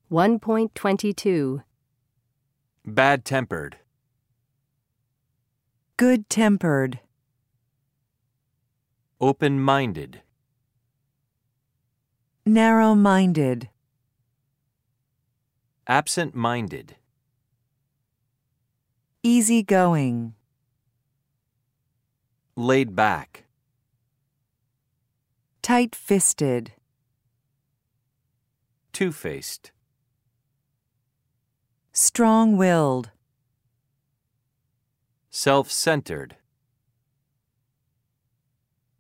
1.22. Bad-tempered. Good-tempered. Open-minded. Narrow-minded. Absent-minded. Easy-going. Laid back. Tight-fisted. Two-faced. Strong-willed. Self-centered.